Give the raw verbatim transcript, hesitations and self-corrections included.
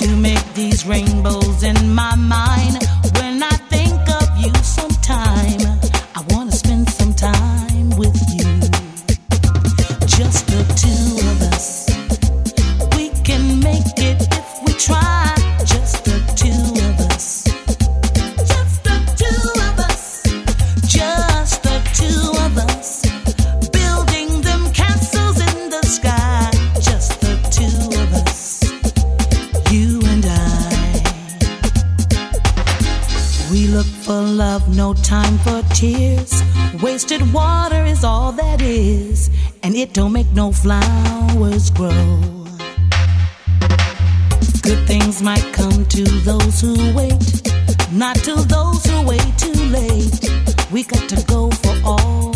to make these rainbows in my mind. When I think of you sometime, I wanna spend some time with you. Just the two of us. We can make it if we try. Just the two of us. Just the two of us. Just the two of us. Building them castles in the sky. Just the two of us. You and I. We look for love, no time for tears. Wasted water is all that is, and it don't make no flowers grow. Good things might come to those who wait, not to those who wait too late. We got to go for all